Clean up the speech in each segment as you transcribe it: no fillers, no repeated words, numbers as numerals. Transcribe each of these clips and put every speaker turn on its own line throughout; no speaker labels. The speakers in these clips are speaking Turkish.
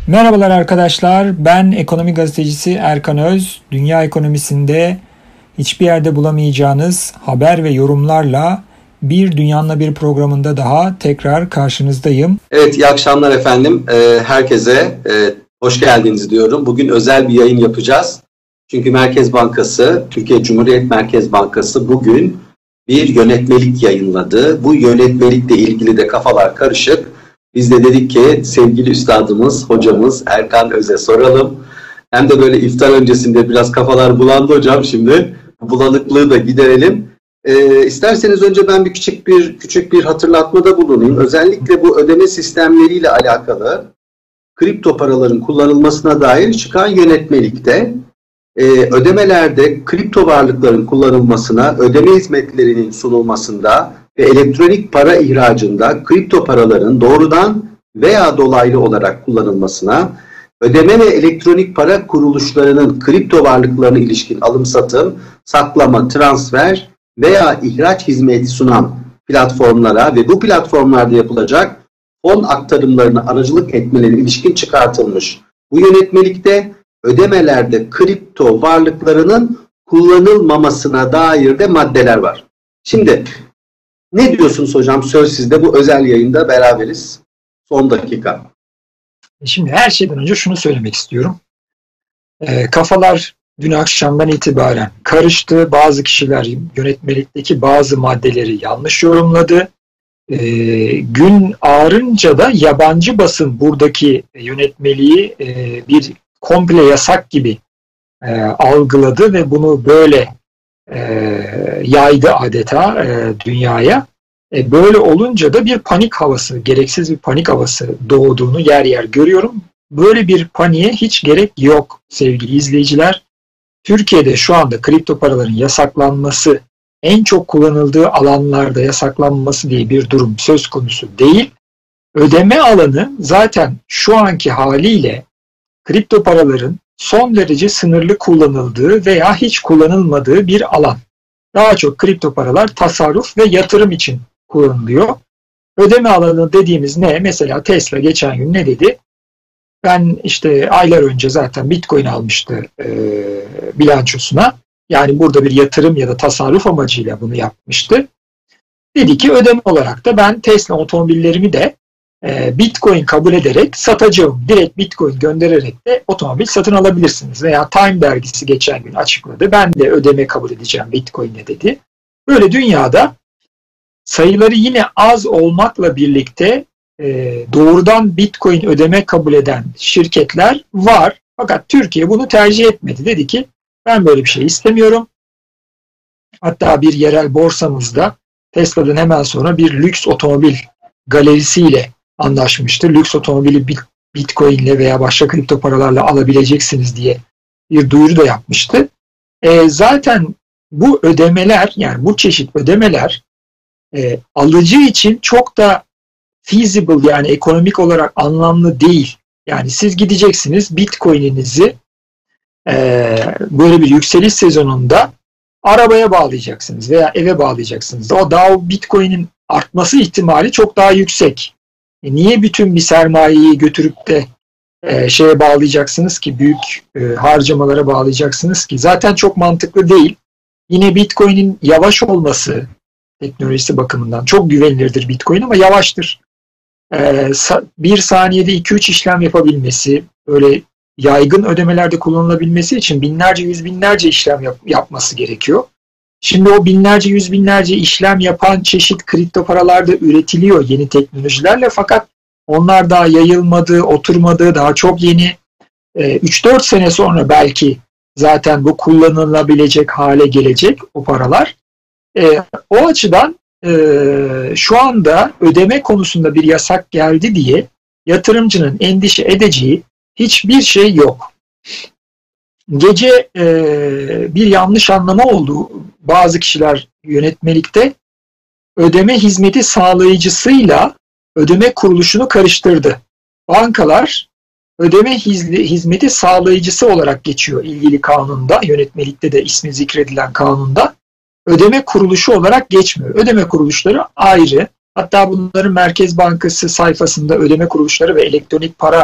Merhabalar arkadaşlar, ben ekonomi gazetecisi Erkan Öz. Dünya ekonomisinde hiçbir yerde bulamayacağınız haber ve yorumlarla Bir Dünyanla Bir programında daha tekrar karşınızdayım.
Evet, iyi akşamlar efendim. Herkese hoş geldiniz diyorum. Bugün özel bir yayın yapacağız. Çünkü Merkez Bankası, Türkiye Cumhuriyet Merkez Bankası bugün bir yönetmelik yayınladı. Bu yönetmelikle ilgili de kafalar karışık. Biz de dedik ki sevgili üstadımız, hocamız Erkan Öz'e soralım. Hem de böyle iftar öncesinde biraz kafalar bulandı hocam şimdi. Bulanıklığı da giderelim. İsterseniz önce ben küçük bir hatırlatmada bulunayım. Özellikle bu ödeme sistemleriyle alakalı kripto paraların kullanılmasına dair çıkan yönetmelikte ödemelerde kripto varlıkların kullanılmasına, ödeme hizmetlerinin sunulmasında ve elektronik para ihracında kripto paraların doğrudan veya dolaylı olarak kullanılmasına, ödeme ve elektronik para kuruluşlarının kripto varlıklarına ilişkin alım satım, saklama, transfer veya ihraç hizmeti sunan platformlara ve bu platformlarda yapılacak fon aktarımlarına aracılık etmeleri ilişkin çıkartılmış. Bu yönetmelikte ödemelerde kripto varlıklarının kullanılmamasına dair de maddeler var. Şimdi ne diyorsunuz hocam? Söz sizde, bu özel yayında beraberiz. Son dakika.
Şimdi her şeyden önce şunu söylemek istiyorum. Kafalar dün akşamdan itibaren karıştı. Bazı kişiler yönetmelikteki bazı maddeleri yanlış yorumladı. Gün ağarınca da yabancı basın buradaki yönetmeliği bir komple yasak gibi algıladı ve bunu böyle yaydı adeta dünyaya. Böyle olunca da bir panik havası, gereksiz bir panik havası doğduğunu yer yer görüyorum. Böyle bir paniğe hiç gerek yok sevgili izleyiciler. Türkiye'de şu anda kripto paraların yasaklanması, en çok kullanıldığı alanlarda yasaklanması diye bir durum söz konusu değil. Ödeme alanı zaten şu anki haliyle kripto paraların son derece sınırlı kullanıldığı veya hiç kullanılmadığı bir alan. Daha çok kripto paralar tasarruf ve yatırım için kullanılıyor. Ödeme alanı dediğimiz ne? Mesela Tesla geçen gün ne dedi? Ben işte aylar önce zaten Bitcoin almıştı bilançosuna. Yani burada bir yatırım ya da tasarruf amacıyla bunu yapmıştı. Dedi ki ödeme olarak da ben Tesla otomobillerimi de Bitcoin kabul ederek satacağım. Direkt Bitcoin göndererek de otomobil satın alabilirsiniz. Veya Time dergisi geçen gün açıkladı. Ben de ödeme kabul edeceğim Bitcoin'le dedi. Böyle dünyada sayıları yine az olmakla birlikte doğrudan Bitcoin ödeme kabul eden şirketler var. Fakat Türkiye bunu tercih etmedi. Dedi ki ben böyle bir şey istemiyorum. Hatta bir yerel borsamızda Tesla'dan hemen sonra bir lüks otomobil galerisiyle anlaşmıştı. Lüks otomobili Bitcoin ile veya başka kripto paralarla alabileceksiniz diye bir duyuru da yapmıştı. Zaten bu ödemeler, yani bu çeşit ödemeler alıcı için çok da feasible, yani ekonomik olarak anlamlı değil. Yani siz gideceksiniz Bitcoin'inizi böyle bir yükseliş sezonunda arabaya bağlayacaksınız veya eve bağlayacaksınız. O Bitcoin'in artması ihtimali çok daha yüksek. Niye bütün bir sermayeyi götürüp de şeye bağlayacaksınız ki, büyük harcamalara bağlayacaksınız ki? Zaten çok mantıklı değil. Yine Bitcoin'in yavaş olması teknolojisi bakımından çok güvenilirdir Bitcoin ama yavaştır. Bir saniyede 2-3 işlem yapabilmesi, böyle yaygın ödemelerde kullanılabilmesi için binlerce, yüz binlerce işlem yapması gerekiyor. Şimdi o binlerce, yüz binlerce işlem yapan çeşit kripto paralar da üretiliyor yeni teknolojilerle, fakat onlar daha yayılmadı, oturmadı, daha çok yeni. 3-4 sene sonra belki zaten bu kullanılabilecek hale gelecek o paralar. O açıdan şu anda ödeme konusunda bir yasak geldi diye yatırımcının endişe edeceği hiçbir şey yok. Gece bir yanlış anlama oldu. Bazı kişiler yönetmelikte ödeme hizmeti sağlayıcısıyla ödeme kuruluşunu karıştırdı. Bankalar ödeme hizmeti sağlayıcısı olarak geçiyor ilgili kanunda, yönetmelikte de ismi zikredilen kanunda. Ödeme kuruluşu olarak geçmiyor. Ödeme kuruluşları ayrı. Hatta bunların Merkez Bankası sayfasında ödeme kuruluşları ve elektronik para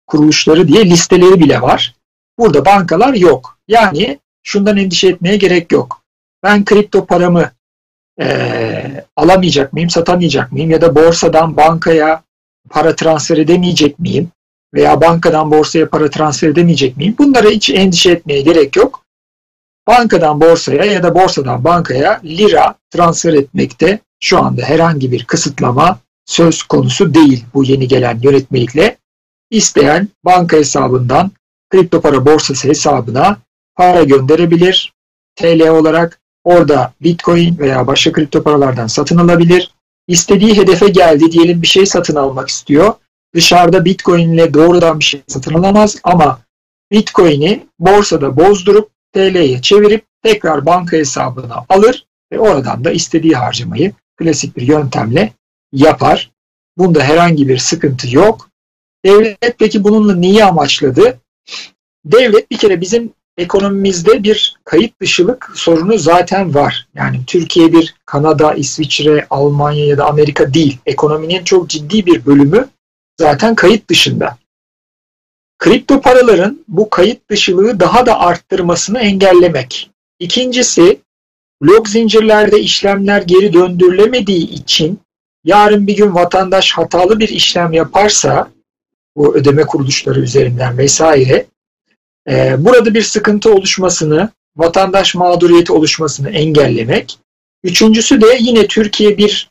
kuruluşları diye listeleri bile var. Burada bankalar yok. Yani şundan endişe etmeye gerek yok. Ben kripto paramı alamayacak mıyım, satamayacak mıyım ya da borsadan bankaya para transfer edemeyecek miyim veya bankadan borsaya para transfer edemeyecek miyim? Bunlara hiç endişe etmeye gerek yok. Bankadan borsaya ya da borsadan bankaya lira transfer etmekte şu anda herhangi bir kısıtlama söz konusu değil bu yeni gelen yönetmelikle. İsteyen banka hesabından kripto para borsası hesabına para gönderebilir. TL olarak orada Bitcoin veya başka kripto paralardan satın alabilir. İstediği hedefe geldi, diyelim bir şey satın almak istiyor. Dışarıda Bitcoin ile doğrudan bir şey satın alamaz ama Bitcoin'i borsada bozdurup TL'ye çevirip tekrar banka hesabına alır ve oradan da istediği harcamayı klasik bir yöntemle yapar. Bunda herhangi bir sıkıntı yok. Devlet peki bununla neyi amaçladı? Devlet bir kere bizim ekonomimizde bir kayıt dışılık sorunu zaten var. Yani Türkiye bir Kanada, İsviçre, Almanya ya da Amerika değil. Ekonominin çok ciddi bir bölümü zaten kayıt dışında. Kripto paraların bu kayıt dışılığı daha da arttırmasını engellemek. İkincisi, blok zincirlerde işlemler geri döndürülemediği için yarın bir gün vatandaş hatalı bir işlem yaparsa bu ödeme kuruluşları üzerinden vesaire burada bir sıkıntı oluşmasını, vatandaş mağduriyeti oluşmasını engellemek. Üçüncüsü de yine Türkiye bir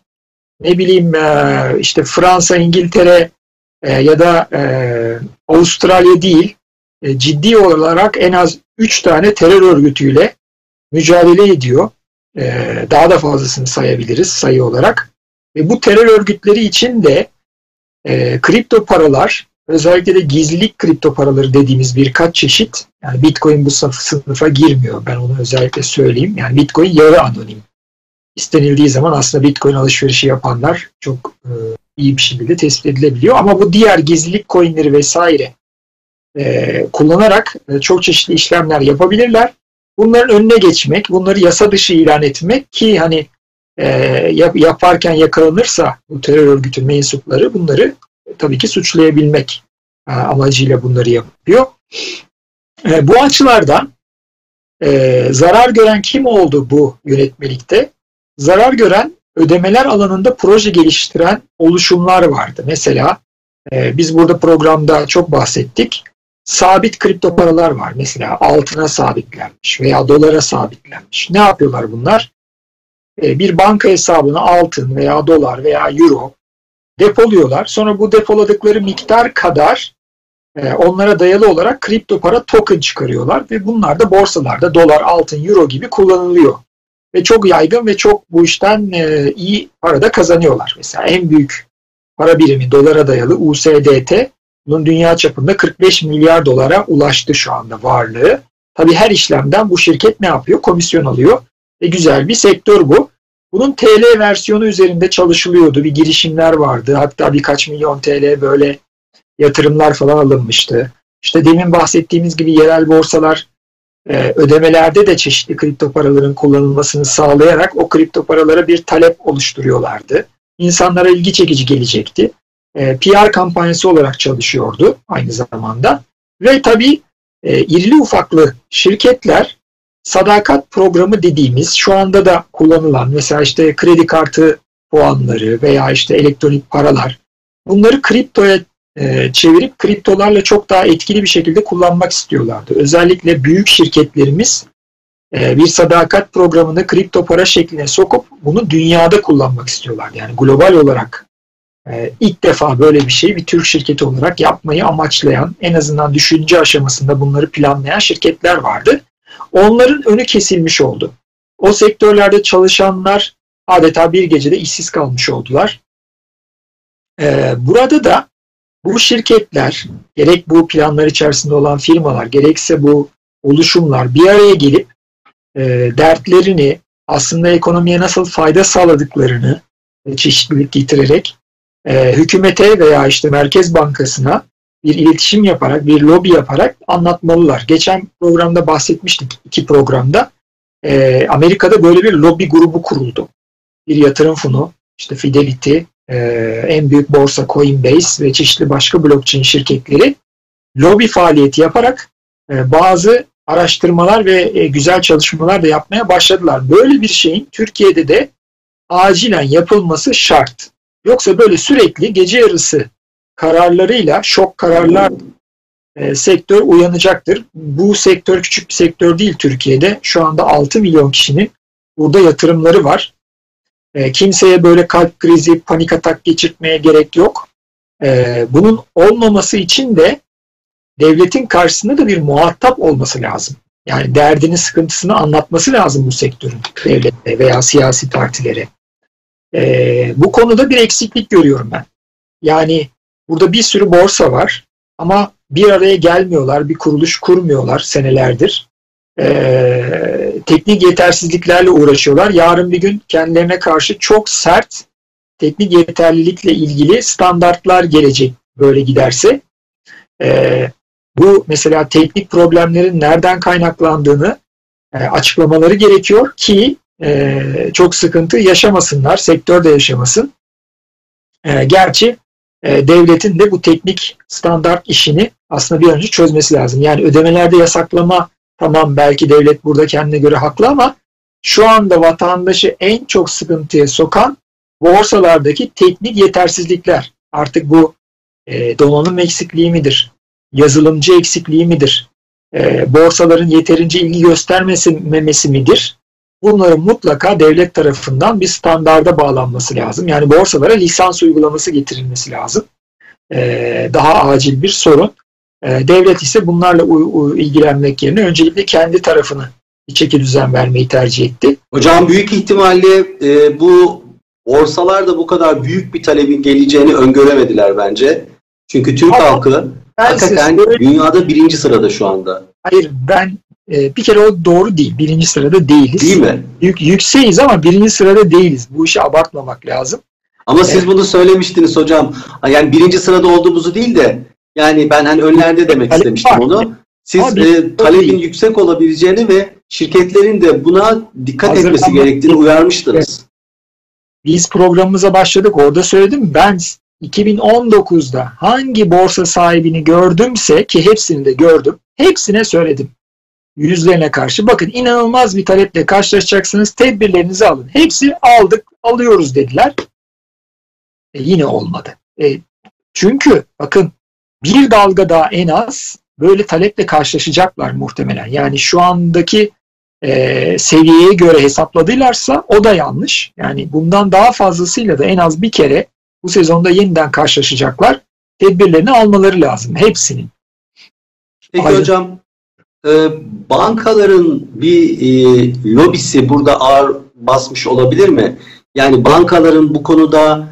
işte Fransa, İngiltere ya da Avustralya değil, ciddi olarak en az 3 tane terör örgütüyle mücadele ediyor. Daha da fazlasını sayabiliriz sayı olarak. Ve bu terör örgütleri için de kripto paralar, özellikle de gizlilik kripto paraları dediğimiz birkaç çeşit, yani Bitcoin bu sınıfa girmiyor. Ben onu özellikle söyleyeyim. Yani Bitcoin yarı anonim. İstenildiği zaman aslında Bitcoin alışverişi yapanlar çok iyi bir şekilde tespit edilebiliyor. Ama bu diğer gizlilik coinleri vesaire kullanarak çok çeşitli işlemler yapabilirler. Bunların önüne geçmek, bunları yasa dışı ilan etmek ki hani yaparken yakalanırsa bu terör örgütü mensupları bunları tabii ki suçlayabilmek amacıyla bunları yapıyor. Bu açılardan zarar gören kim oldu bu yönetmelikte? Zarar gören ödemeler alanında proje geliştiren oluşumlar vardı. Mesela biz burada programda çok bahsettik. Sabit kripto paralar var. Mesela altına sabitlenmiş veya dolara sabitlenmiş. Ne yapıyorlar bunlar? Bir banka hesabına altın veya dolar veya euro depoluyorlar. Sonra bu depoladıkları miktar kadar onlara dayalı olarak kripto para token çıkarıyorlar ve bunlar da borsalarda dolar, altın, euro gibi kullanılıyor. Ve çok yaygın ve çok bu işten iyi para da kazanıyorlar. Mesela en büyük para birimi dolara dayalı USDT, bunun dünya çapında 45 milyar dolara ulaştı şu anda varlığı. Tabii her işlemden bu şirket ne yapıyor? Komisyon alıyor. Ve güzel bir sektör bu. Bunun TL versiyonu üzerinde çalışılıyordu. Bir girişimler vardı. Hatta birkaç milyon TL böyle yatırımlar falan alınmıştı. İşte demin bahsettiğimiz gibi yerel borsalar ödemelerde de çeşitli kripto paraların kullanılmasını sağlayarak o kripto paralara bir talep oluşturuyorlardı. İnsanlara ilgi çekici gelecekti. PR kampanyası olarak çalışıyordu aynı zamanda. Ve tabii irili ufaklı şirketler sadakat programı dediğimiz şu anda da kullanılan mesela işte kredi kartı puanları veya işte elektronik paralar, bunları kriptoya çevirip kriptolarla çok daha etkili bir şekilde kullanmak istiyorlardı. Özellikle büyük şirketlerimiz bir sadakat programını kripto para şekline sokup bunu dünyada kullanmak istiyorlar. Yani global olarak ilk defa böyle bir şey bir Türk şirketi olarak yapmayı amaçlayan, en azından düşünce aşamasında bunları planlayan şirketler vardı. Onların önü kesilmiş oldu. O sektörlerde çalışanlar adeta bir gecede işsiz kalmış oldular. Burada da bu şirketler, gerek bu planlar içerisinde olan firmalar, gerekse bu oluşumlar bir araya gelip dertlerini, aslında ekonomiye nasıl fayda sağladıklarını çeşitlilik getirerek hükümete veya işte Merkez Bankası'na bir iletişim yaparak, bir lobi yaparak anlatmalılar. Geçen programda bahsetmiştik, 2 programda. Amerika'da böyle bir lobi grubu kuruldu. Bir yatırım fonu, işte Fidelity, en büyük borsa Coinbase ve çeşitli başka blockchain şirketleri lobi faaliyeti yaparak bazı araştırmalar ve güzel çalışmalar da yapmaya başladılar. Böyle bir şeyin Türkiye'de de acilen yapılması şart. Yoksa böyle sürekli gece yarısı kararlarıyla, şok kararlar sektör uyanacaktır. Bu sektör küçük bir sektör değil Türkiye'de. Şu anda 6 milyon kişinin burada yatırımları var. Kimseye böyle kalp krizi, panik atak geçirtmeye gerek yok. Bunun olmaması için de devletin karşısında da bir muhatap olması lazım. Yani derdini, sıkıntısını anlatması lazım bu sektörün, devlete veya siyasi partilere. Bu konuda bir eksiklik görüyorum ben. Yani burada bir sürü borsa var ama bir araya gelmiyorlar, bir kuruluş kurmuyorlar senelerdir. Teknik yetersizliklerle uğraşıyorlar. Yarın bir gün kendilerine karşı çok sert teknik yeterlilikle ilgili standartlar gelecek böyle giderse. Bu mesela teknik problemlerin nereden kaynaklandığını açıklamaları gerekiyor ki çok sıkıntı yaşamasınlar, sektör de yaşamasın. Gerçi devletin de bu teknik standart işini aslında bir önce çözmesi lazım. Yani ödemelerde yasaklama, tamam belki devlet burada kendine göre haklı ama şu anda vatandaşı en çok sıkıntıya sokan borsalardaki teknik yetersizlikler. Artık bu donanım eksikliği midir? Yazılımcı eksikliği midir? Borsaların yeterince ilgi göstermemesi midir? Bunların mutlaka devlet tarafından bir standarda bağlanması lazım. Yani borsalara lisans uygulaması getirilmesi lazım. Daha acil bir sorun. Devlet ise bunlarla ilgilenmek yerine öncelikle kendi tarafını bir çekidüzen vermeyi tercih etti.
Hocam büyük ihtimalle bu borsalarda bu kadar büyük bir talebin geleceğini öngöremediler bence. Çünkü Türk halkı hakikaten dünyada birinci sırada şu anda.
Hayır, ben bir kere o doğru değil. Birinci sırada değiliz.
Değil mi?
Yükseğiz ama birinci sırada değiliz. Bu işi abartmamak lazım.
Ama siz bunu söylemiştiniz hocam. Yani birinci sırada olduğumuzu değil de yani ben hani önlerde demek istemiştim onu. Siz talebin yüksek olabileceğini ve şirketlerin de buna dikkat etmesi gerektiğini uyarmıştınız.
Biz programımıza başladık. Orada söyledim. Ben 2019'da hangi borsa sahibini gördümse ki hepsini de gördüm. Hepsine söyledim. Yüzlerine karşı. Bakın inanılmaz bir taleple karşılaşacaksınız. Tedbirlerinizi alın. Hepsi alıyoruz dediler. Yine olmadı. Çünkü bakın bir dalga daha en az böyle taleple karşılaşacaklar muhtemelen. Yani şu andaki seviyeye göre hesapladılarsa o da yanlış. Yani bundan daha fazlasıyla da en az bir kere bu sezonda yeniden karşılaşacaklar. Tedbirlerini almaları lazım. Hepsinin.
Peki hocam bankaların bir lobisi burada ağır basmış olabilir mi? Yani bankaların bu konuda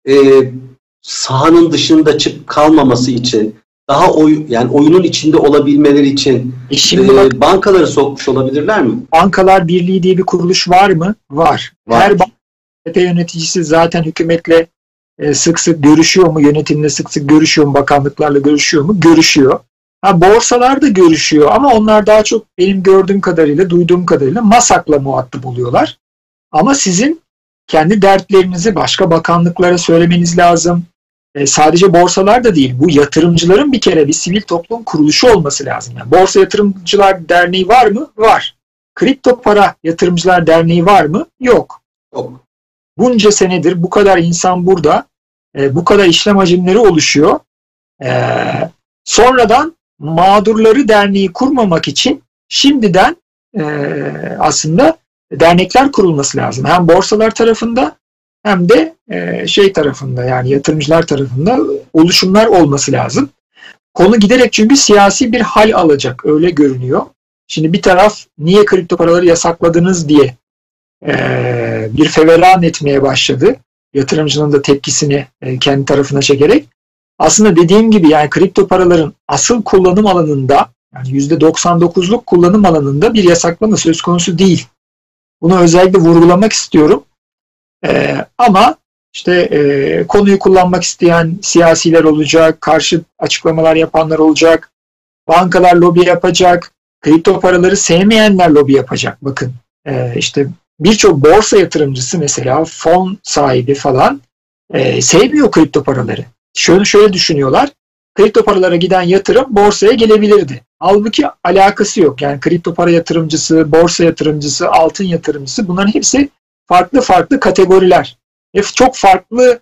sahanın dışında çıkıp kalmaması için daha yani oyunun içinde olabilmeleri için bankaları sokmuş olabilirler mi?
Bankalar Birliği diye bir kuruluş var mı? Var. Her banka yöneticisi zaten hükümetle sık sık görüşüyor mu? Yönetimle sık sık görüşüyor mu? Bakanlıklarla görüşüyor mu? Görüşüyor. Borsalar da görüşüyor ama onlar daha çok benim gördüğüm kadarıyla, duyduğum kadarıyla MASAK'la muhatap oluyorlar. Ama sizin kendi dertlerinizi başka bakanlıklara söylemeniz lazım. Sadece borsalar da değil. Bu yatırımcıların bir kere bir sivil toplum kuruluşu olması lazım. Yani Borsa Yatırımcılar Derneği var mı? Var. Kripto Para Yatırımcılar Derneği var mı? Yok. Bunca senedir bu kadar insan burada, bu kadar işlem hacimleri oluşuyor. Sonradan mağdurları derneği kurmamak için şimdiden aslında dernekler kurulması lazım. Hem borsalar tarafında hem de tarafında yani yatırımcılar tarafında oluşumlar olması lazım. Konu giderek çünkü siyasi bir hal alacak öyle görünüyor. Şimdi bir taraf niye kripto paraları yasakladınız diye bir feveran etmeye başladı. Yatırımcının da tepkisini kendi tarafına çekerek. Aslında dediğim gibi yani kripto paraların asıl kullanım alanında yani %99'luk kullanım alanında bir yasaklama söz konusu değil. Bunu özellikle vurgulamak istiyorum. Ama işte konuyu kullanmak isteyen siyasiler olacak, karşı açıklamalar yapanlar olacak, bankalar lobi yapacak, kripto paraları sevmeyenler lobi yapacak. Bakın işte birçok borsa yatırımcısı mesela fon sahibi falan sevmiyor kripto paraları. Şöyle düşünüyorlar. kripto paralara giden yatırım borsaya gelebilirdi. Halbuki alakası yok. Yani kripto para yatırımcısı, borsa yatırımcısı, altın yatırımcısı, bunların hepsi farklı farklı kategoriler. Çok farklı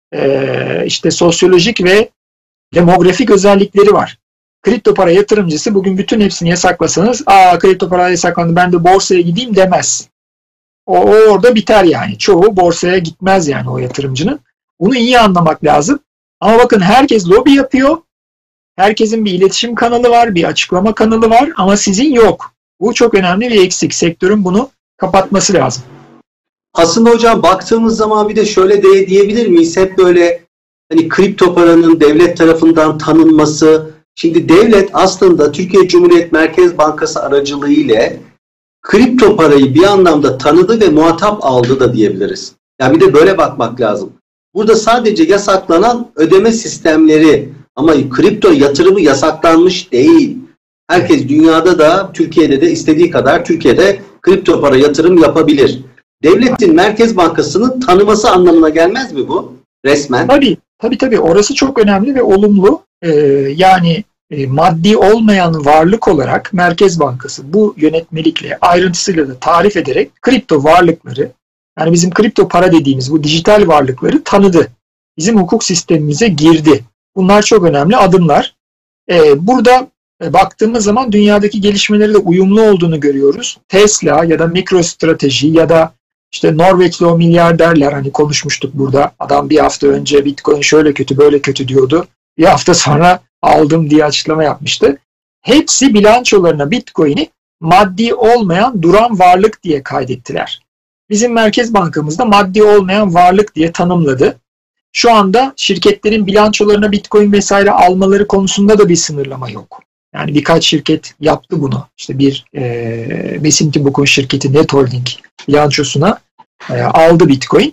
işte sosyolojik ve demografik özellikleri var. Kripto para yatırımcısı bugün bütün hepsini yasaklasanız, kripto para yasaklandı ben de borsaya gideyim demez. O orada biter yani. Çoğu borsaya gitmez yani o yatırımcının. Bunu iyi anlamak lazım. Ama bakın herkes lobi yapıyor. Herkesin bir iletişim kanalı var, bir açıklama kanalı var ama sizin yok. Bu çok önemli bir eksik. Sektörün bunu kapatması lazım.
Aslında hocam baktığımız zaman bir de şöyle diyebilir miyiz? Hep böyle hani kripto paranın devlet tarafından tanınması. Şimdi devlet aslında Türkiye Cumhuriyet Merkez Bankası aracılığıyla kripto parayı bir anlamda tanıdı ve muhatap aldı da diyebiliriz. Yani bir de böyle bakmak lazım. Burada sadece yasaklanan ödeme sistemleri ama kripto yatırımı yasaklanmış değil. Herkes dünyada da Türkiye'de de istediği kadar Türkiye'de kripto para yatırım yapabilir. Devletin Merkez Bankası'nın tanıması anlamına gelmez mi bu resmen?
Tabii. Orası çok önemli ve olumlu. Yani maddi olmayan varlık olarak Merkez Bankası bu yönetmelikle ayrıntısıyla da tarif ederek kripto varlıkları, yani bizim kripto para dediğimiz bu dijital varlıkları tanıdı. Bizim hukuk sistemimize girdi. Bunlar çok önemli adımlar. Burada baktığımız zaman dünyadaki gelişmeleri de uyumlu olduğunu görüyoruz. Tesla ya da MicroStrateji ya da işte Norveçli o milyarderler, hani konuşmuştuk burada. Adam bir hafta önce Bitcoin şöyle kötü böyle kötü diyordu. Bir hafta sonra aldım diye açıklama yapmıştı. Hepsi bilançolarına Bitcoin'i maddi olmayan duran varlık diye kaydettiler. Bizim Merkez Bankamız da maddi olmayan varlık diye tanımladı. Şu anda şirketlerin bilançolarına Bitcoin vesaire almaları konusunda da bir sınırlama yok. Yani birkaç şirket yaptı bunu. İşte bir Besim Tibuk'un şirketi Net Holding bilançosuna aldı Bitcoin.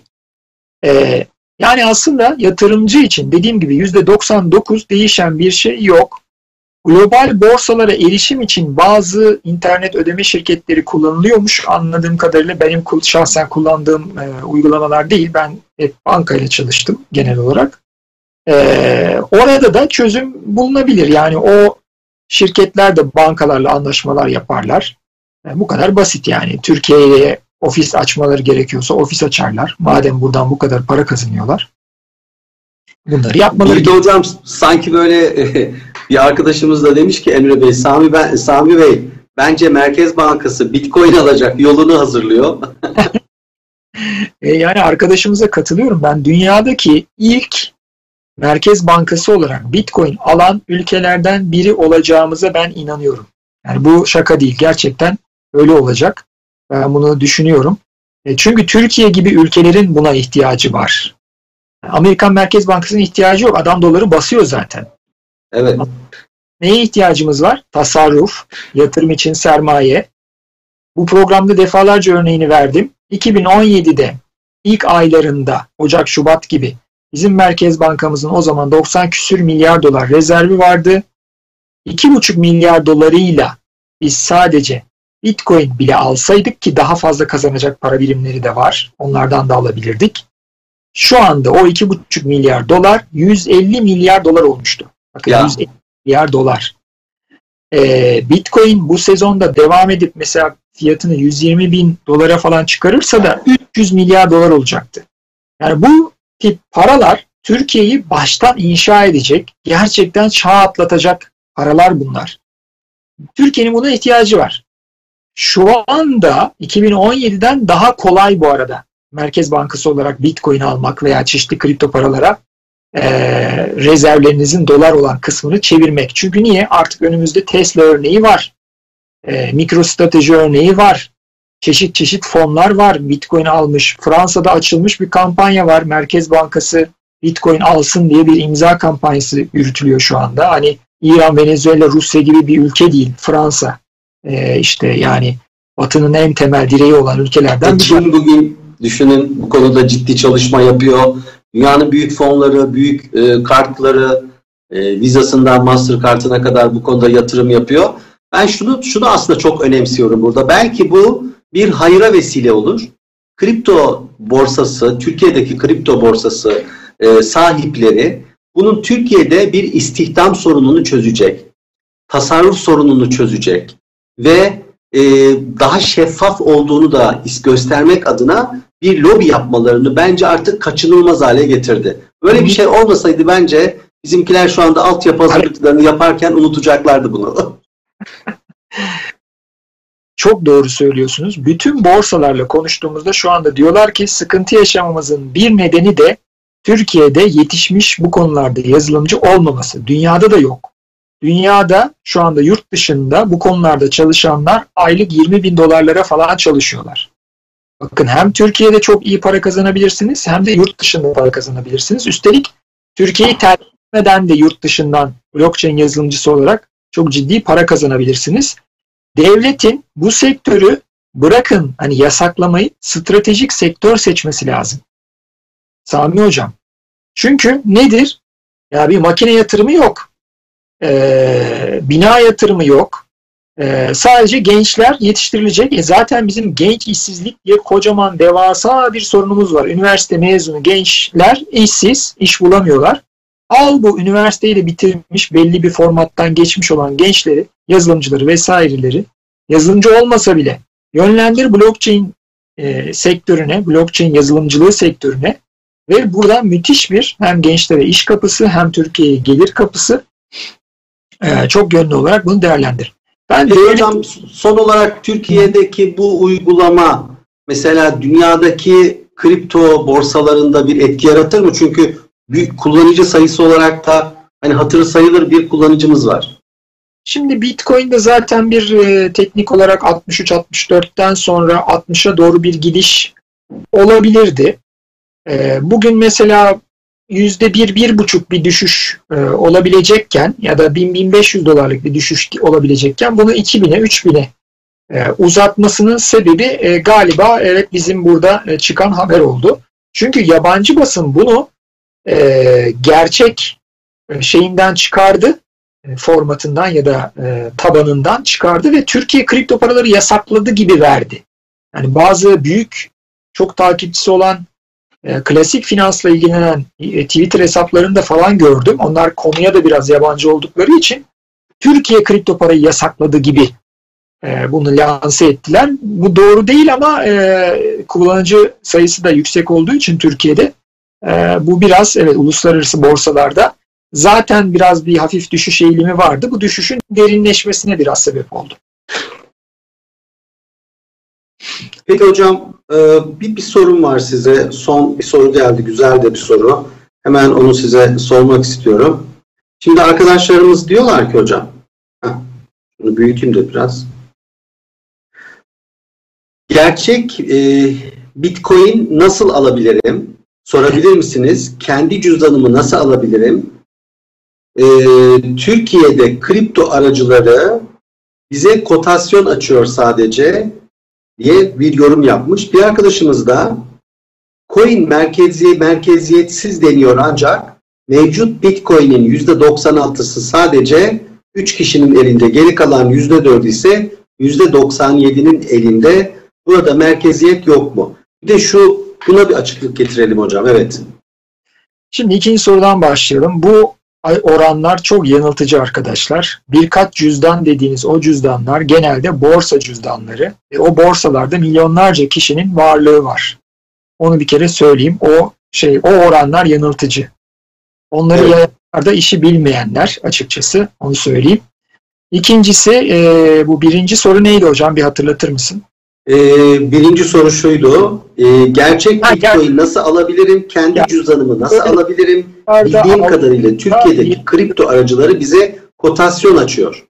Yani aslında yatırımcı için dediğim gibi %99 değişen bir şey yok. Global borsalara erişim için bazı internet ödeme şirketleri kullanılıyormuş. Anladığım kadarıyla benim şahsen kullandığım uygulamalar değil. Ben hep bankayla çalıştım genel olarak. Orada da çözüm bulunabilir. Yani o şirketler de bankalarla anlaşmalar yaparlar. Bu kadar basit yani. Türkiye'ye ofis açmaları gerekiyorsa ofis açarlar. Madem buradan bu kadar para kazanıyorlar. Bunları yapmaları
gerekiyor. Hocam sanki böyle bir arkadaşımız da demiş ki Emre Bey, Sami Bey bence Merkez Bankası Bitcoin alacak yolunu hazırlıyor.
Yani arkadaşımıza katılıyorum. Ben dünyadaki ilk Merkez Bankası olarak Bitcoin alan ülkelerden biri olacağımıza ben inanıyorum. Yani bu şaka değil. Gerçekten öyle olacak. Ben bunu düşünüyorum. Çünkü Türkiye gibi ülkelerin buna ihtiyacı var. Amerikan Merkez Bankası'nın ihtiyacı yok. Adam doları basıyor zaten.
Evet.
Neye ihtiyacımız var? Tasarruf, yatırım için sermaye. Bu programda defalarca örneğini verdim. 2017'de ilk aylarında Ocak, Şubat gibi bizim Merkez Bankamızın o zaman 90 küsür milyar dolar rezervi vardı. 2,5 milyar dolarıyla biz sadece Bitcoin bile alsaydık, ki daha fazla kazanacak para birimleri de var, onlardan da alabilirdik. Şu anda o 2,5 milyar dolar 150 milyar dolar olmuştu. Bakın 150 milyar dolar. Bitcoin bu sezonda devam edip mesela fiyatını 120 bin dolara falan çıkarırsa da 300 milyar dolar olacaktı. Yani bu tip paralar Türkiye'yi baştan inşa edecek, gerçekten çağ atlatacak paralar bunlar. Türkiye'nin buna ihtiyacı var. Şu anda 2017'den daha kolay bu arada Merkez Bankası olarak Bitcoin almak veya çeşitli kripto paralara rezervlerinizin dolar olan kısmını çevirmek. Çünkü niye? Artık önümüzde Tesla örneği var. MicroStrateji örneği var. Çeşit fonlar var. Bitcoin almış. Fransa'da açılmış bir kampanya var. Merkez Bankası Bitcoin alsın diye bir imza kampanyası yürütülüyor şu anda. Hani İran, Venezuela, Rusya gibi bir ülke değil. Fransa. İşte yani Batı'nın en temel direği olan ülkelerden bir
Çin bugün düşünün bu konuda ciddi çalışma yapıyor. Dünyanın büyük fonları, büyük kartları, Visa'sından Mastercard'ına kadar bu konuda yatırım yapıyor. Ben şunu aslında çok önemsiyorum burada. Belki bu bir hayra vesile olur. Kripto borsası, Türkiye'deki kripto borsası sahipleri bunun Türkiye'de bir istihdam sorununu çözecek, tasarruf sorununu çözecek ve daha şeffaf olduğunu da göstermek adına bir lobi yapmalarını bence artık kaçınılmaz hale getirdi. Böyle bir şey olmasaydı bence bizimkiler şu anda altyapı hazırlıklarını yaparken unutacaklardı bunu.
Çok doğru söylüyorsunuz. Bütün borsalarla konuştuğumuzda şu anda diyorlar ki sıkıntı yaşamamızın bir nedeni de Türkiye'de yetişmiş bu konularda yazılımcı olmaması. Dünyada da yok. Dünyada şu anda yurt dışında bu konularda çalışanlar aylık $20.000 falan çalışıyorlar. Bakın hem Türkiye'de çok iyi para kazanabilirsiniz hem de yurt dışında para kazanabilirsiniz. Üstelik Türkiye'yi tercih etmeden de yurt dışından blockchain yazılımcısı olarak çok ciddi para kazanabilirsiniz. Devletin bu sektörü bırakın hani yasaklamayı stratejik sektör seçmesi lazım. Sami Hocam. Çünkü nedir? Ya bir makine yatırımı yok. Bina yatırımı yok. Sadece gençler yetiştirilecek. Zaten bizim genç işsizlik diye kocaman devasa bir sorunumuz var. Üniversite mezunu gençler işsiz, iş bulamıyorlar. Al bu üniversiteyi de bitirmiş, belli bir formattan geçmiş olan gençleri, yazılımcıları vesaireleri, yazılımcı olmasa bile yönlendir blockchain sektörüne, blockchain yazılımcılığı sektörüne ve buradan müthiş bir hem gençlere iş kapısı hem Türkiye'ye gelir kapısı çok yönlü olarak bunu değerlendir.
Hocam son olarak Türkiye'deki bu uygulama mesela dünyadaki kripto borsalarında bir etki yaratır mı? Çünkü büyük kullanıcı sayısı olarak da hani hatırı sayılır bir kullanıcımız var.
Şimdi Bitcoin'de zaten bir teknik olarak 63-64'ten sonra 60'a doğru bir gidiş olabilirdi. Bugün mesela %1-1,5 bir düşüş olabilecekken ya da $1.000-1.500 bir düşüş olabilecekken bunu 2.000'e 3.000'e uzatmasının sebebi galiba evet bizim burada çıkan haber oldu. Çünkü yabancı basın bunu gerçek şeyinden çıkardı, formatından ya da tabanından çıkardı ve Türkiye kripto paraları yasakladı gibi verdi. Yani bazı büyük çok takipçisi olan klasik finansla ilgilenen Twitter hesaplarında falan gördüm. Onlar konuya da biraz yabancı oldukları için Türkiye kripto parayı yasakladı gibi bunu lanse ettiler. Bu doğru değil ama kullanıcı sayısı da yüksek olduğu için Türkiye'de bu biraz evet uluslararası borsalarda zaten biraz bir hafif düşüş eğilimi vardı. Bu düşüşün derinleşmesine biraz sebep oldu.
Peki hocam bir sorum var size. Son bir soru geldi. Güzel de bir soru. Hemen onu size sormak istiyorum. Şimdi arkadaşlarımız diyorlar ki hocam bunu büyüteyim de biraz. Gerçek Bitcoin nasıl alabilirim? Sorabilir misiniz? Kendi cüzdanımı nasıl alabilirim? Türkiye'de kripto aracıları bize kotasyon açıyor sadece diye bir yorum yapmış. Bir arkadaşımız da coin merkeziyetsiz deniyor ancak mevcut Bitcoin'in %96'sı sadece 3 kişinin elinde, geri kalan %4 ise %97'nin elinde. Burada merkeziyet yok mu? Bir de buna bir açıklık getirelim hocam. Evet.
Şimdi ikinci sorudan başlayalım. Bu oranlar çok yanıltıcı arkadaşlar. Birkaç cüzdan dediğiniz o cüzdanlar genelde borsa cüzdanları. O borsalarda milyonlarca kişinin varlığı var. Onu bir kere söyleyeyim. O oranlar yanıltıcı. Onları yayanlar da işi bilmeyenler açıkçası. Onu söyleyeyim. İkincisi bu birinci soru neydi hocam? Bir hatırlatır mısın?
Birinci soru şuydu. Gerçek Bitcoin nasıl alabilirim? Kendi cüzdanımı nasıl alabilirim? Bildiğim kadarıyla Türkiye'deki kripto aracıları bize kotasyon açıyor.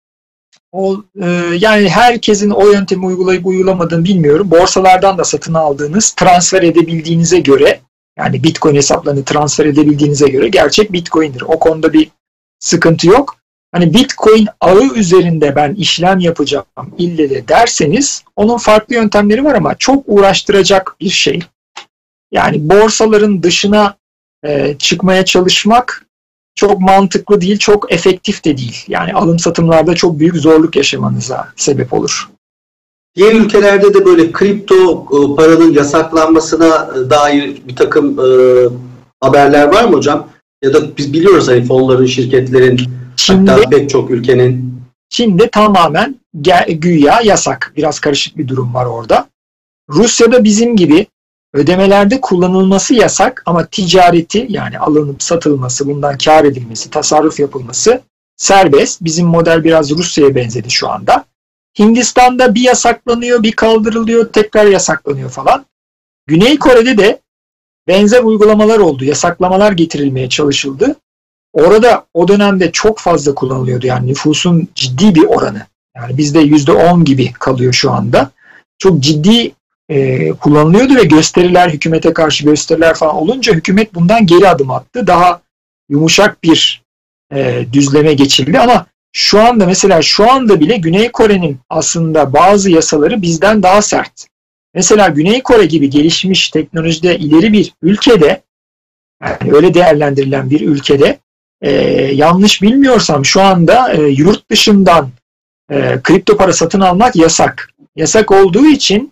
Yani herkesin o yöntemi uygulayıp uygulamadığını bilmiyorum. Borsalardan da satın aldığınız, transfer edebildiğinize göre, yani Bitcoin hesaplarını transfer edebildiğinize göre gerçek Bitcoin'dir. O konuda bir sıkıntı yok. Hani Bitcoin ağı üzerinde ben işlem yapacağım ille de derseniz onun farklı yöntemleri var ama çok uğraştıracak bir şey. Yani borsaların dışına çıkmaya çalışmak çok mantıklı değil, çok efektif de değil. Yani alım satımlarda çok büyük zorluk yaşamanıza sebep olur.
Diğer ülkelerde de böyle kripto paranın yasaklanmasına dair bir takım haberler var mı hocam? Ya da biz biliyoruz hani fonların, şirketlerin, hatta pek çok ülkenin.
Çin'de tamamen güya yasak. Biraz karışık bir durum var orada. Rusya'da bizim gibi ödemelerde kullanılması yasak ama ticareti, yani alınıp satılması, bundan kar edilmesi, tasarruf yapılması serbest. Bizim model biraz Rusya'ya benzedi şu anda. Hindistan'da bir yasaklanıyor, bir kaldırılıyor, tekrar yasaklanıyor falan. Güney Kore'de de benzer uygulamalar oldu. Yasaklamalar getirilmeye çalışıldı. Orada o dönemde çok fazla kullanılıyordu. Yani nüfusun ciddi bir oranı. Yani bizde %10 gibi kalıyor şu anda. Çok ciddi kullanılıyordu ve gösteriler, hükümete karşı gösteriler falan olunca hükümet bundan geri adım attı. Daha yumuşak bir düzleme geçildi ama şu anda mesela şu anda bile Güney Kore'nin aslında bazı yasaları bizden daha sert. Mesela Güney Kore gibi gelişmiş teknolojide ileri bir ülkede, yani öyle değerlendirilen bir ülkede yanlış bilmiyorsam şu anda yurt dışından kripto para satın almak yasak. Yasak olduğu için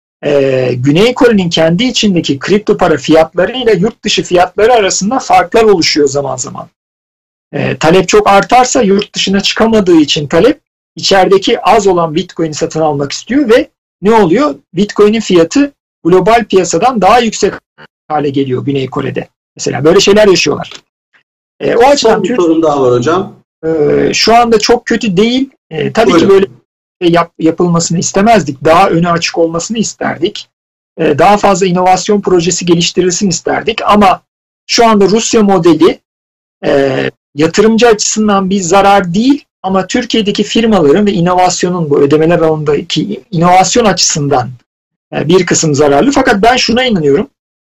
Güney Kore'nin kendi içindeki kripto para fiyatları ile yurt dışı fiyatları arasında farklar oluşuyor zaman zaman. Talep çok artarsa yurt dışına çıkamadığı için talep içerideki az olan Bitcoin'i satın almak istiyor ve ne oluyor? Bitcoin'in fiyatı global piyasadan daha yüksek hale geliyor Güney Kore'de. Mesela böyle şeyler yaşıyorlar. O açıdan
bir sorun daha var hocam.
Şu anda çok kötü değil. Tabii
Buyurun.
ki böyle yapılmasını istemezdik. Daha önü açık olmasını isterdik. Daha fazla inovasyon projesi geliştirilsin isterdik. Ama şu anda Rusya modeli yatırımcı açısından bir zarar değil ama Türkiye'deki firmaların ve inovasyonun, bu ödemeler alanındaki inovasyon açısından bir kısım zararlı. Fakat ben şuna inanıyorum.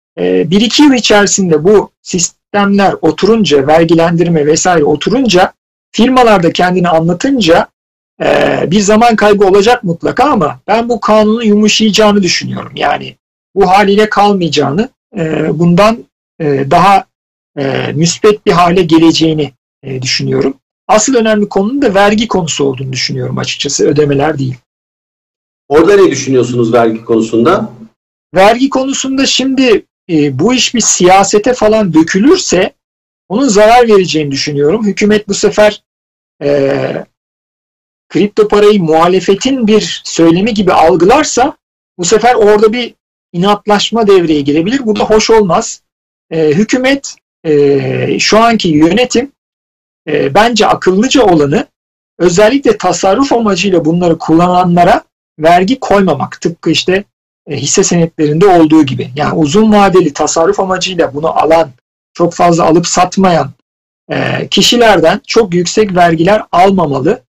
1-2 yıl içerisinde bu sistemler oturunca, vergilendirme vesaire oturunca, firmalar da kendini anlatınca bir zaman kaybı olacak mutlaka ama ben bu kanunun yumuşayacağını düşünüyorum. Yani bu haliyle kalmayacağını, bundan daha müspet bir hale geleceğini düşünüyorum. Asıl önemli konunun da vergi konusu olduğunu düşünüyorum açıkçası, ödemeler değil.
Orada ne düşünüyorsunuz vergi konusunda?
Vergi konusunda şimdi bu iş bir siyasete falan dökülürse onun zarar vereceğini düşünüyorum. Hükümet bu sefer kripto parayı muhalefetin bir söylemi gibi algılarsa bu sefer orada bir inatlaşma devreye girebilir. Bu da hoş olmaz. Hükümet, şu anki yönetim bence akıllıca olanı özellikle tasarruf amacıyla bunları kullananlara vergi koymamak. Tıpkı işte hisse senetlerinde olduğu gibi. Yani uzun vadeli tasarruf amacıyla bunu alan, çok fazla alıp satmayan kişilerden çok yüksek vergiler almamalı.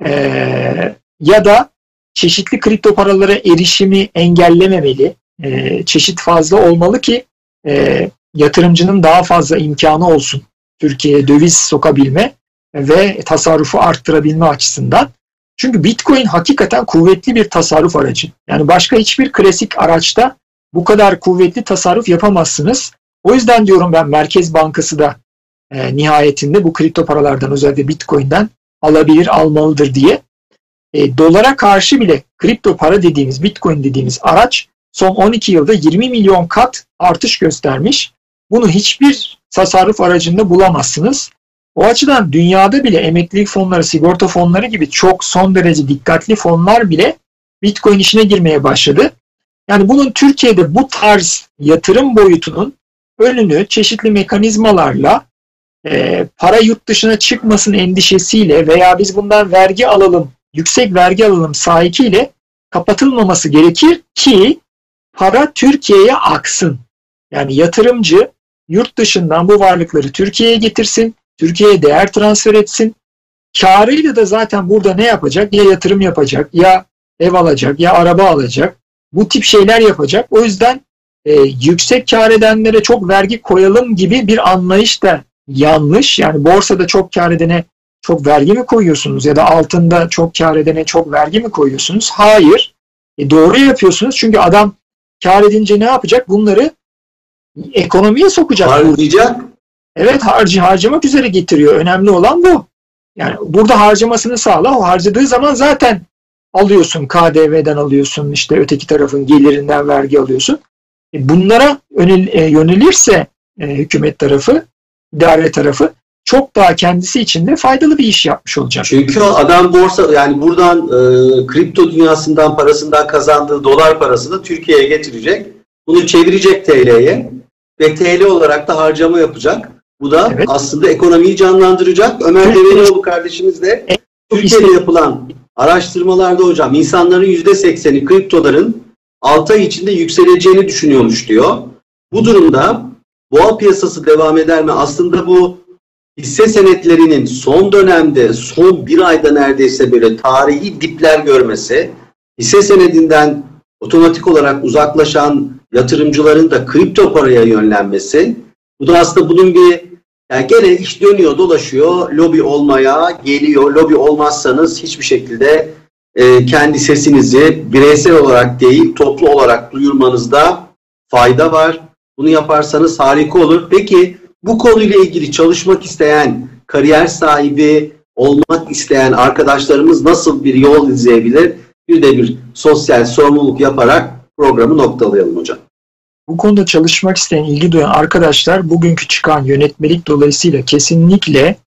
Ya da çeşitli kripto paralara erişimi engellememeli. Çeşit fazla olmalı ki yatırımcının daha fazla imkanı olsun Türkiye'ye döviz sokabilme ve tasarrufu arttırabilme açısından. Çünkü Bitcoin hakikaten kuvvetli bir tasarruf aracı. Yani başka hiçbir klasik araçta bu kadar kuvvetli tasarruf yapamazsınız. O yüzden diyorum ben Merkez Bankası da nihayetinde bu kripto paralardan, özellikle Bitcoin'den alabilir, almalıdır diye. Dolara karşı bile kripto para dediğimiz, Bitcoin dediğimiz araç son 12 yılda 20 milyon kat artış göstermiş. Bunu hiçbir tasarruf aracında bulamazsınız. O açıdan dünyada bile emeklilik fonları, sigorta fonları gibi çok son derece dikkatli fonlar bile Bitcoin işine girmeye başladı. Yani bunun Türkiye'de bu tarz yatırım boyutunun önünü çeşitli mekanizmalarla para yurt dışına çıkmasın endişesiyle veya biz bundan vergi alalım, yüksek vergi alalım sahikiyle kapatılmaması gerekir ki para Türkiye'ye aksın. Yani yatırımcı yurt dışından bu varlıkları Türkiye'ye getirsin, Türkiye'ye değer transfer etsin. Kârıyla da zaten burada ne yapacak? Ya yatırım yapacak, ya ev alacak, ya araba alacak. Bu tip şeyler yapacak. O yüzden yüksek kâr edenlere çok vergi koyalım gibi bir anlayış da yanlış. Yani borsada çok kâr edene çok vergi mi koyuyorsunuz? Ya da altında çok kâr edene çok vergi mi koyuyorsunuz? Hayır. Doğru yapıyorsunuz. Çünkü adam kâr edince ne yapacak? Bunları ekonomiye sokacak.
Harcayacak.
Evet, harcamak üzere getiriyor. Önemli olan bu. Yani burada harcamasını sağla. O harcadığı zaman zaten alıyorsun. KDV'den alıyorsun. İşte öteki tarafın gelirinden vergi alıyorsun. Bunlara yönelirse hükümet tarafı idare tarafı çok daha kendisi için de faydalı bir iş yapmış olacak.
Çünkü adam borsa, yani buradan kripto dünyasından, parasından kazandığı dolar parasını Türkiye'ye getirecek. Bunu çevirecek TL'ye ve TL olarak da harcama yapacak. Bu da aslında ekonomiyi canlandıracak. Ömer Develioğlu kardeşimiz de Türkiye'de yapılan araştırmalarda hocam insanların %80'i kriptoların 6 ay içinde yükseleceğini düşünüyormuş diyor. Bu durumda boğa piyasası devam eder mi? Aslında bu hisse senetlerinin son dönemde, son bir ayda neredeyse böyle tarihi dipler görmesi, hisse senedinden otomatik olarak uzaklaşan yatırımcıların da kripto paraya yönlenmesi, bu da aslında bunun bir, yani gene iş dönüyor dolaşıyor, lobi olmaya geliyor. Lobi olmazsanız hiçbir şekilde kendi sesinizi bireysel olarak değil, toplu olarak duyurmanızda fayda var. Bunu yaparsanız harika olur. Peki bu konuyla ilgili çalışmak isteyen, kariyer sahibi olmak isteyen arkadaşlarımız nasıl bir yol izleyebilir? Bir de bir sosyal sorumluluk yaparak programı noktalayalım hocam.
Bu konuda çalışmak isteyen, ilgi duyan arkadaşlar bugünkü çıkan yönetmelik dolayısıyla kesinlikle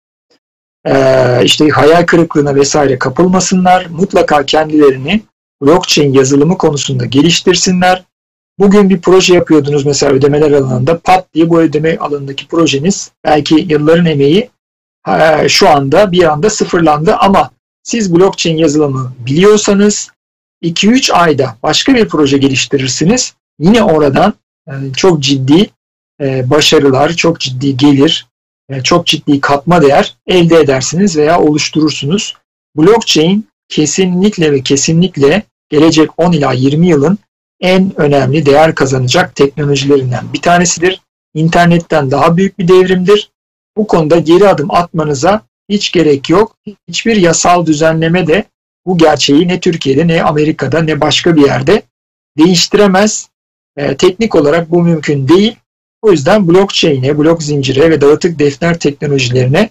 işte hayal kırıklığına vesaire kapılmasınlar. Mutlaka kendilerini blockchain yazılımı konusunda geliştirsinler. Bugün bir proje yapıyordunuz mesela ödemeler alanında, pat diye bu ödeme alanındaki projeniz belki yılların emeği şu anda bir anda sıfırlandı ama siz blockchain yazılımı biliyorsanız 2-3 ayda başka bir proje geliştirirsiniz. Yine oradan çok ciddi başarılar, çok ciddi gelir, çok ciddi katma değer elde edersiniz veya oluşturursunuz. Blockchain kesinlikle ve kesinlikle gelecek 10 ila 20 yılın en önemli değer kazanacak teknolojilerinden bir tanesidir. İnternetten daha büyük bir devrimdir. Bu konuda geri adım atmanıza hiç gerek yok. Hiçbir yasal düzenleme de bu gerçeği ne Türkiye'de ne Amerika'da ne başka bir yerde değiştiremez. Teknik olarak bu mümkün değil. O yüzden blockchain'e, blok zincire ve dağıtık defter teknolojilerine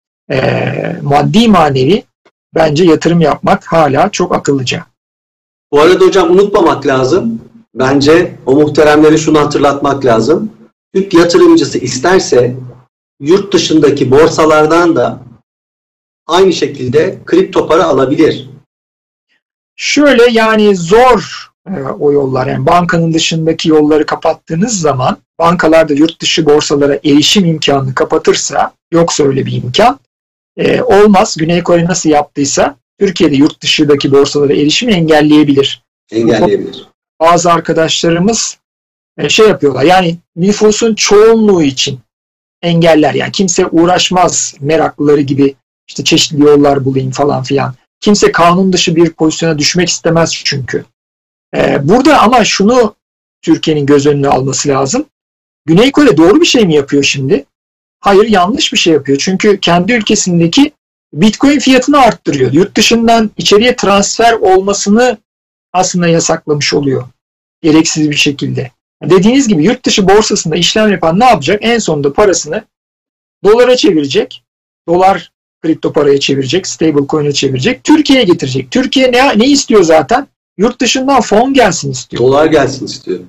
maddi manevi bence yatırım yapmak hala çok akıllıca.
Bu arada hocam unutmamak lazım. Bence o muhteremleri şunu hatırlatmak lazım. Türk yatırımcısı isterse yurt dışındaki borsalardan da aynı şekilde kripto para alabilir.
Şöyle yani zor o yollar. Yani bankanın dışındaki yolları kapattığınız zaman bankalar da yurt dışı borsalara erişim imkanını kapatırsa, yoksa öyle bir imkan olmaz. Güney Kore nasıl yaptıysa Türkiye'de yurt dışındaki borsalara erişimi engelleyebilir. Bazı arkadaşlarımız şey yapıyorlar. Yani nüfusun çoğunluğu için engeller. Yani kimse uğraşmaz meraklıları gibi işte çeşitli yollar bulayım falan filan. Kimse kanun dışı bir pozisyona düşmek istemez çünkü. Burada ama şunu Türkiye'nin göz önüne alması lazım. Güney Kore doğru bir şey mi yapıyor şimdi? Hayır, yanlış bir şey yapıyor. Çünkü kendi ülkesindeki Bitcoin fiyatını arttırıyor. Yurt dışından içeriye transfer olmasını aslında yasaklamış oluyor. Gereksiz bir şekilde. Dediğiniz gibi yurt dışı borsasında işlem yapan ne yapacak? En sonunda parasını dolara çevirecek. Dolar kripto paraya çevirecek. Stable coin'e çevirecek. Türkiye'ye getirecek. Türkiye ne istiyor zaten? Yurt dışından fon gelsin istiyor.
Dolar gelsin istiyor.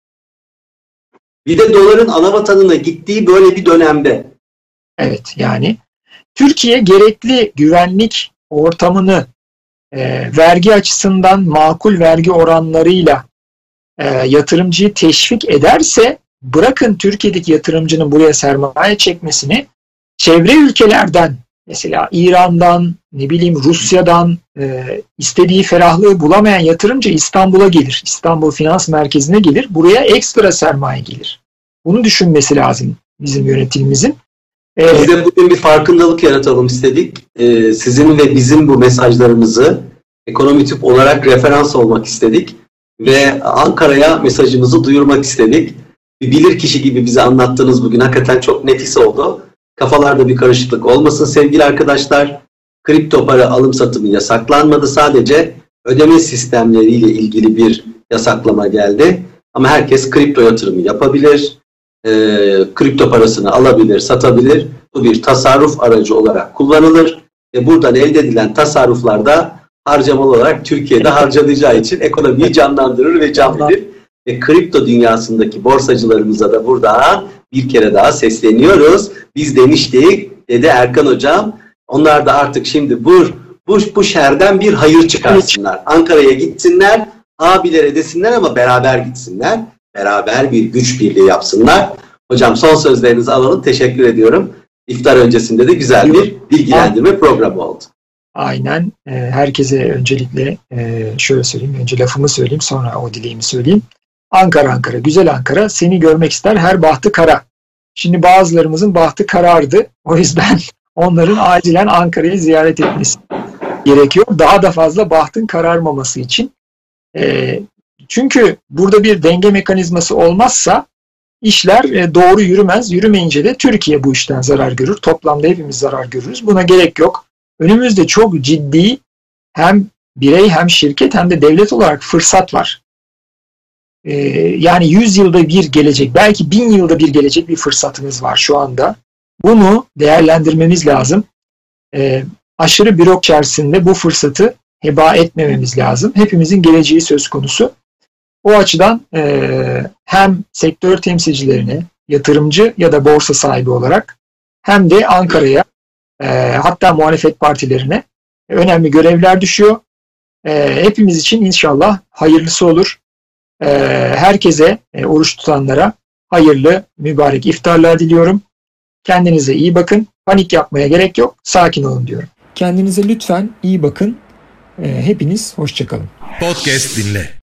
Bir de doların ana vatanına gittiği böyle bir dönemde.
Evet, yani Türkiye gerekli güvenlik ortamını vergi açısından makul vergi oranlarıyla yatırımcıyı teşvik ederse, bırakın Türkiye'deki yatırımcının buraya sermaye çekmesini, çevre ülkelerden mesela İran'dan, ne bileyim Rusya'dan istediği ferahlığı bulamayan yatırımcı İstanbul'a gelir. İstanbul Finans Merkezi'ne gelir. Buraya ekstra sermaye gelir. Bunu düşünmesi lazım bizim yönetimimizin.
Biz de bugün bir farkındalık yaratalım istedik. Sizin ve bizim bu mesajlarımızı Ekonomi Tüp olarak referans olmak istedik. Ve Ankara'ya mesajımızı duyurmak istedik. Bir bilirkişi gibi bize anlattığınız bugün hakikaten çok nefis oldu. Kafalarda bir karışıklık olmasın sevgili arkadaşlar. Kripto para alım satımı yasaklanmadı. Sadece ödeme sistemleriyle ilgili bir yasaklama geldi. Ama herkes kripto yatırımı yapabilir. Kripto parasını alabilir, satabilir. Bu bir tasarruf aracı olarak kullanılır. Ve buradan elde edilen tasarruflar da harcamalı olarak Türkiye'de harcanacağı için ekonomiyi canlandırır ve can verir. ve kripto dünyasındaki borsacılarımıza da burada bir kere daha sesleniyoruz. Biz demiştik, dedi Erkan Hocam, onlar da artık şimdi bu şerden bir hayır çıkarsınlar. Ankara'ya gitsinler, abilere desinler ama beraber gitsinler. Beraber bir güç birliği yapsınlar. Hocam son sözlerinizi alalım. Teşekkür ediyorum. İftar öncesinde de güzel bir bilgilendirme programı oldu.
Aynen. Herkese öncelikle şöyle söyleyeyim. Önce lafımı söyleyeyim, sonra o dileğimi söyleyeyim. Ankara, Ankara, güzel Ankara. Seni görmek ister her bahtı kara. Şimdi bazılarımızın bahtı karardı. O yüzden onların acilen Ankara'yı ziyaret etmesi gerekiyor. Daha da fazla bahtın kararmaması için. Çünkü burada bir denge mekanizması olmazsa işler doğru yürümez. Yürümeyince de Türkiye bu işten zarar görür. Toplamda hepimiz zarar görürüz. Buna gerek yok. Önümüzde çok ciddi hem birey hem şirket hem de devlet olarak fırsat var. Yani 100 yılda bir gelecek, belki 1000 yılda bir gelecek bir fırsatımız var şu anda. Bunu değerlendirmemiz lazım. Aşırı bürok içerisinde bu fırsatı heba etmememiz lazım. Hepimizin geleceği söz konusu. O açıdan hem sektör temsilcilerine, yatırımcı ya da borsa sahibi olarak hem de Ankara'ya, hatta muhalefet partilerine önemli görevler düşüyor. Hepimiz için inşallah hayırlısı olur. Herkese, oruç tutanlara hayırlı, mübarek iftarlar diliyorum. Kendinize iyi bakın. Panik yapmaya gerek yok. Sakin olun diyorum. Kendinize lütfen iyi bakın. Hepiniz hoşça kalın.
Podcast dinle.